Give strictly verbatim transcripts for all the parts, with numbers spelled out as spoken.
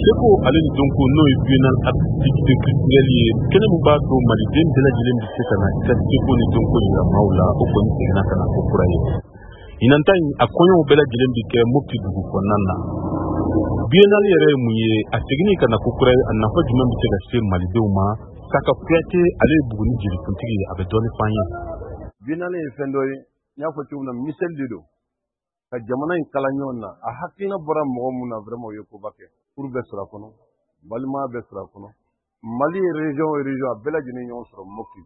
Seko ale ni donc no e bienal activité culturelle kene mu ba to mali den de la jilen bi sekana ka seko ni donc ya maula o ko ni na kana ko kuraye inantai akonyo bela jilen bi ke mukti dugu konanna bienal yere mu ye a tegni kana ko kuraye anna fa juma bi tega se mali de ma saka kuyate ale bugu ni jiri kuntigi abe doni fanya bienal e fendoy nya ko tumna misel dido ka jamana in kala ñonna a hakkina bora mogo mun na vraiment yo ko bakke pour be sura kono balma be sura kono mali région et région a bela jini ñon sura mokki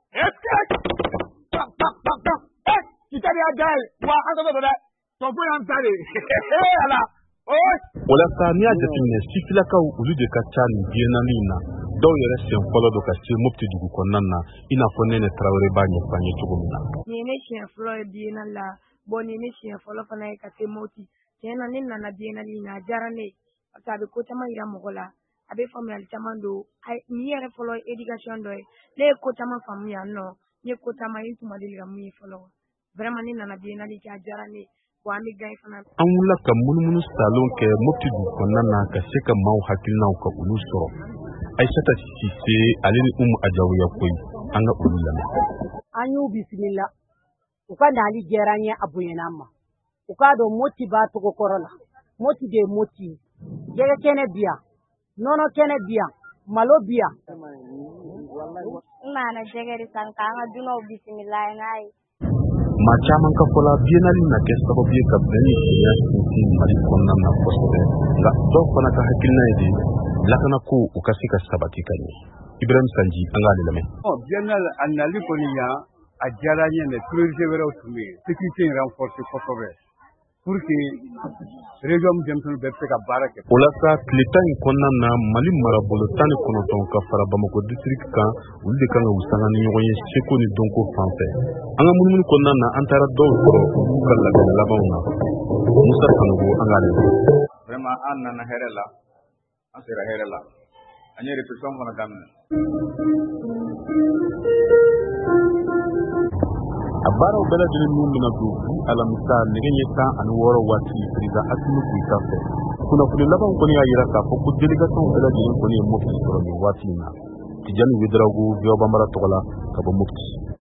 eh kitari agai wa anga do da to ko yan tare ala oh wala sa ni a jatine sifila ka ulu de ka tani bienalina daw yere sen folo do ka se mopti dugu konanna ina fonne ne trawre bagne fanye tugumna ni ne chien flo bienala boni ni chien folo fana ka se moti kena ni na bienalina jarane sabe ko tama ira mogola abe family tamando ni yere folo education do le ko tama family no ni ko tama intu madilira mu folo vraiment ni na bienali ka jarane ko ami gay fana an wula ka munmunu salon ke mopti du konanna ka se ka maw hakilna ka ulu so aisata sise alini um ajawiya koy anga ululla anyu bismillah ukanda ali geranya abuyenama ukado moti ba to ko korona moti de moti jege kene biya nono kene biya malo biya mana jege ri sanka nga duno bismillah ngai ma chaman ka fola bienali na ke sababu ye ka beni ya sinti mali konna na posere la do fana ka hakilna idi lakana ko ukasika sabati kanye Ibrahim Sanji anga de lame oh bienal anali koniya a jaranye ne priorité wera usumi sécurité renforcer kosobe pour que région jamton bepse ka barake ola sa kletan konna na mali marabolo tan kono ton ka fara bamako district kan ulde kan usanga ni yoye seko ni donko fanfe anga munmun konna na antara do kala ga labawna musa kanu anga de vraiment anna na herela asira herela anye repetition mona gamna abaro bela jini mundu na du alamisa negenye ta anu woro wati priza asimu kuitafe kuna kule laban koni ya yira ka foku delegation bela jini koni mufti soro ni wati na tijani widragu vyo bambara tokola kabo mufti